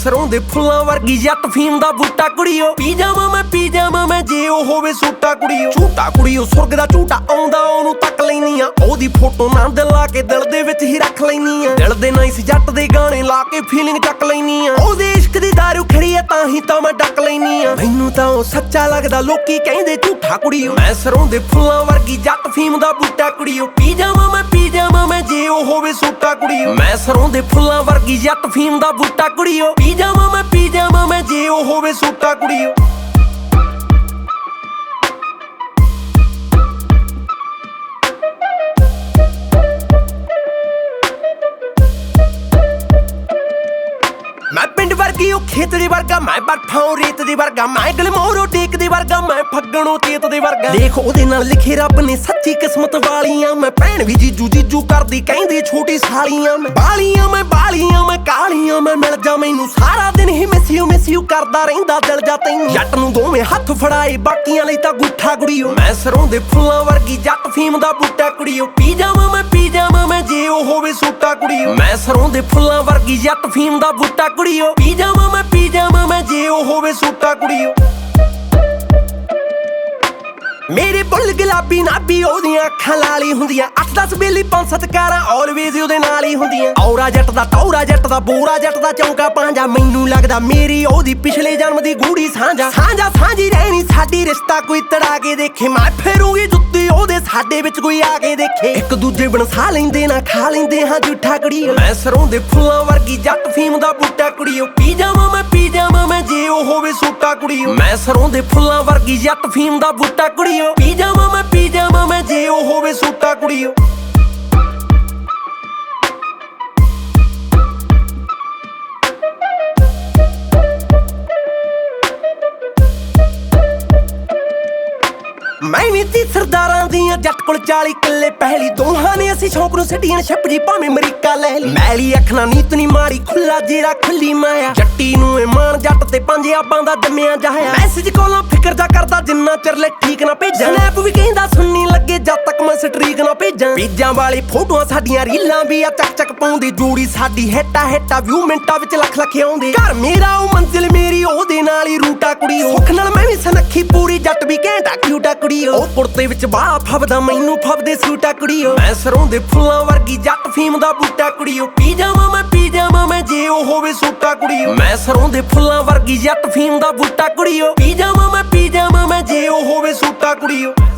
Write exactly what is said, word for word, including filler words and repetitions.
ਸਰੋਂ ਦੇ ਫੁੱਲਾਂ ਵਰਗੀ ਜੱਟ ਫੀਮ ਦਾ ਬੂਟਾ ਕੁੜੀਓ। ਪੀ ਜਾਵਾਂ ਮੈਂ ਪੀ ਜਾਵਾਂ ਮੈਂ ਜੇ ਉਹ ਹੋਵੇ ਸੂਟਾ ਕੁੜੀਓ। ਝੂਟਾ ਕੁੜੀਓ ਸੁਰਗ ਦਾ ਝੂਟਾ ਆਉਂਦਾ ਉਹਨੂੰ ਤੱਕ ਲੈਨੀ ਆ। ਉਹਦੀ ਫੋਟੋ ਨਾ ਦਿਲ ਲਾ ਕੇ ਦਿਲ ਦੇ ਵਿੱਚ ਹੀ ਰੱਖ ਲੈਨੀ ਆ। ਦਿਲ ਦੇ ਨਾਈਸ ਜੱਟ ਦੇ ਗਾਣੇ ਲਾ ਕੇ ਫੀਲਿੰਗ ਚੱਕ ਲੈਨੀ ਆ। ਉਹਦੇ ਇਸ਼ਕ ਦੀ ਦਾਰੂ ਖੜੀ ਆ ਤਾਂ ਹੀ ਤਾਂ ਮੈਂ ਡੱਕ ਲੈਨੀ ਆ। ਮੈਨੂੰ ਤਾਂ ਉਹ ਸੱਚਾ ਲੱਗਦਾ ਲੋਕੀ ਕਹਿੰਦੇ ਝੂਠਾ ਕੁੜੀਓ। ਮੈਂ ਸਰੋਂ ਦੇ ਫੁੱਲਾਂ ਵਰਗੀ ਜੱਟ ਫੀਮ ਦਾ ਬੂਟਾ ਕੁੜੀਓ। ਪੀ ਜਾਵਾਂ ਮੈਂ ਪੀ ਜਾਵਾਂ ਮੈਂ ਜੇ ਉਹ ਹੋਵੇ ਸੂਟਾ ਕੁੜੀਓ। ਮੈਂ ਸਰੋਂ ਦੇ ਫੁੱਲਾਂ ਵਰਗੀ ਜੱਟ ਫੀਮ ਦਾ ਬੂਟਾ ਕੁੜੀਓ। ਪੀ ਜਾਵਾਂ ਮੈਂ ਪੀ ਜਾਵਾਂ ਮੈਂ ਜੇ ਉਹ ਹੋਵੇ ਸੂਟਾ ਕੁੜੀਓ। ਮੈਂ ਪਿੰਡ ਵਰਗੀ ਉਹ ਖੇਤ ਦੇ ਵਰਗਾ, ਮੈਂ ਬਰਫਾਂ ਰੇਤ ਦੇ ਵਰਗਾ, ਮੈਂ ਗਲਮੋਰੋ ਟੇਕ ਦੇ ਵਰਗਾ, ਮੈਂ ਫੱਗਣੋਂ ਤੇਤ ਦੇ ਵਰਗਾ। ਦੇਖ ਉਹਦੇ ਨਾਲ ਲਿਖੇ ਰੱਬ ਨੇ ਸੱਚੀ ਕਿਸਮਤ ਵਾਲੀਆਂ। ਮੈਂ ਭੈਣ ਵੀ ਜੀਜੂ ਜੀਜੂ ਕਰਦੀ ਕਹਿੰਦੀ ਛੋਟੀ ਸਾਲੀਆਂ। ਮੈਂ ਬਾਲੀਆਂ ਮੈਂ ਬਾਲੀਆਂ ਮੈਂ ਕਾਲੀਆਂ, ਮੈਂ ਮਿਲ ਜਾ ਮੈਨੂੰ ਸਾਰਾ ਦਿਨ ਹੀ ਮਿਸ ਯੂ ਮਿਸ ਯੂ ਕਰਦਾ ਰਹਿੰਦਾ ਦਿਲ ਜਾ ਤੈਨੂੰ। ਜੱਟ ਨੂੰ ਦੋਵੇਂ ਹੱਥ ਫੜਾਏ ਬਾਕੀਆਂ ਲਈ ਤਾਂ ਗੁੱਠਾ ਕੁੜੀਓ। ਮੈਂ ਸਰੋਂ ਦੇ ਫੁੱਲਾਂ ਵਰਗੀ ਜੱਟ ਫੀਮ ਦਾ ਬੂਟਾ ਕੁੜੀਓ। ਪੀ ਜਾਵਾਂ ਮੈਂ ਪੀ ਜਾਵਾਂ ਮੈਂ ਜੇ ਉਹ ਹੋਵੇ ਸੂਟਾ ਕੁੜੀਓ। ਮੈਂ ਸਰੋਂ ਦੇ ਫੁੱਲਾਂ ਵਰਗੀ ਜੱਟ ਫੀਮ ਦਾ ਬੂਟਾ ਕੁੜੀਓ। ਪੀ ਜਾਵਾਂ ਮੈਂ ਪੀ ਜਾਵਾਂ ਮੈਂ ਜੇ ਉਹ ਹੋਵੇ ਸੂਟਾ ਕੁੜੀਓ। ਮੇਰੇ ਬੁੱਲ ਗੁਲਾਬੀ ਨਾਬੀ ਉਹਦੀਆਂ ਅੱਖਾਂ ਲਾਲੀ ਹੁੰਦੀਆਂ। ਅੱਠ ਦਸ ਬੇਲੀ ਪੰਜ ਸੱਤ ਕਾਰਾਂ ਆਲਵੇਜ਼ ਉਹਦੇ ਨਾਲ ਹੀ ਹੁੰਦੀਆਂ। ਔਰਾ ਜੱਟ ਦਾ ਟੌਰਾ ਜੱਟ ਦਾ ਬੋਰਾ ਜੱਟ ਦਾ ਚੌਂਕਾ ਪਾਂਜਾ। ਮੈਨੂੰ ਲੱਗਦਾ ਮੇਰੀ ਉਹਦੀ ਪਿਛਲੇ ਜਨਮ ਦੀ ਗੂੜੀ ਸਾਂਝਾ। ਸਾਂਝਾ ਸਾਂਝੀ ਰਹਿਣੀ ਸਾਡੀ ਰਿਸ਼ਤਾ ਕੋਈ ਤੜਾ ਕੇ ਦੇਖੇ। ਮੈਂ ਫੇਰੂਗੀ ਜੁੱਤੀ ਉਹਦੇ ਸਾਡੇ ਵਿੱਚ ਕੋਈ ਆ ਕੇ ਦੇਖੇ। ਇੱਕ ਦੂਜੇ ਬਣਸਾ ਲੈਂਦੇ ਨਾ ਖਾ ਲੈਂਦੇ ਹਾਂ ਝੂਠਾ ਕੁੜੀਓ। ਮੈਂ ਸਰੋਂ ਦੇ ਫੁੱਲਾਂ ਵਰਗੀ ਜੱਟ ਫੀਮ ਦਾ ਬੂਟਾ ਕੁੜੀਓ। ਪੀ ਜਾਵਾਂ ਮੈਂ ਪੀ ਜਾਵਾਂ ਮੈਂ ਜੇ ਉਹ ਹੋਵੇ ਸੂਟਾ ਕੁੜੀਓ। ਮੈਂ ਸਰੋਂ ਦੇ ਫੁੱਲਾਂ ਵਰਗੀ ਜੱਟ ਫੀਮ ਦਾ ਬੂਟਾ ਕੁੜੀਓ। ਪੀ ਜਾਵਾਂ ਮੈਂ ਪੀ ਜਾਵਾਂ ਮੈਂ ਜੇ ਉਹ ਹੋਵੇ ਸੂਟਾ ਕੁੜੀਓ। ਮੈਂ ਵੀ ਤੀ ਸਰਦਾਰਾਂ ਦੀਆਂ ਜੱਟ ਕੋਲ ਚਾਲੀ ਕਿੱਲੇ ਪਹਿਲੀ। ਦੋਹਾਂ ਨੇ ਅਸੀਂ ਸ਼ੌਂਕ ਨੂੰ ਸਿੱਟੀਆਂ ਛੱਪਜੀ ਭਾਵੇਂ ਅਮਰੀਕਾ ਲੈ ਲਈ। ਮੈਲੀ ਅੱਖ ਨਾ ਨੀਤ ਨੀ ਮਾੜੀ ਖੁੱਲਾ ਜੇਰਾ ਖੁੱਲੀ ਮਾਇਆ। ਜੱਟੀ ਨੂੰ ਇਹ ਮਾਣ ਜੱਟ ਤੇ ਪੰਜ ਆਬਾਂ ਦਾ ਜੰਮਿਆ ਜਾਇਆ। ਮੈਸੇਜ ਕੋਲੋਂ ਫਿਕਰ ਜਾ ਕਰਦਾ ਜਿੰਨਾ ਚਿਰ ਲੈ ਠੀਕ ਨਾ ਭੇਜਾਂ। ਸਨੈਪ ਵੀ ਕਹਿੰਦਾ ਸੁਣਨੀ ਲੱਗੇ ਜਦ ਤੱਕ ਮੈਂ ਸਟਰੀਕ ਨਾ ਭੇਜਾਂ। ਪੀਜਾਂ ਵਾਲੀ ਫੋਟੋਆਂ ਸਾਡੀਆਂ ਰੀਲਾਂ ਵੀ ਆ ਚੱਕ ਚੱਕ ਪਾਉਂਦੀ। ਜੋੜੀ ਸਾਡੀ ਹਿੱਟਾ ਹਿੱਟਾ ਵਿਊ ਮਿੰਟਾਂ ਵਿੱਚ ਲੱਖ ਲੱਖ ਆਉਂਦੇ। ਘਰ ਮੇਰਾ ਉਹ ਮੰਜ਼ਿਲ ਮੇਰੀ ਉਹਦੇ ਨਾਲ ਹੀ ਰੂਟਾ ਕੁੜੀਓ। ਸੁੱਖ ਨਾਲ ਮੈਂ ਵੀ ਸਨੱਖੀ ਪੂਰੀ ਜੱਟ ਵੀ ਘੈਂਟਾ ਕਿਊਟਾ ਕੁੜੀਓ। ਉਹ ਕੁੜਤੇ ਵਿੱਚ ਬਾਲਾ ਫੱਬਦਾ ਮੈਨੂੰ ਫੱਬਦੇ ਸੂਟਾ ਕੁੜੀਓ। ਮੈਂ ਸਰੋਂ ਦੇ ਫੁੱਲਾਂ ਵਰਗੀ ਜੱਟ ਫੀਮ ਦਾ ਬੂਟਾ ਕੁੜੀਓ। ਪੀ ਜਾਵਾਂ ਮੈਂ ਪੀ ਜਾਵਾਂ ਮੈਂ ਜੇ ਉਹ ਹੋਵੇ ਸੂਟਾ ਕੁੜੀਓ। ਮੈਂ ਸਰੋਂ ਦੇ ਫੁੱਲਾਂ ਵਰਗੀ ਜੱਟ ਫੀਮ ਦਾ ਬੂਟਾ ਕੁੜੀਓ। ਪੀ ਜਾਵਾਂ ਮੈਂ ਪੀ ਜਾਵਾਂ ਮੈਂ ਜੇ ਉਹ ਹੋਵੇ ਸੂਟਾ ਕੁੜੀਓ।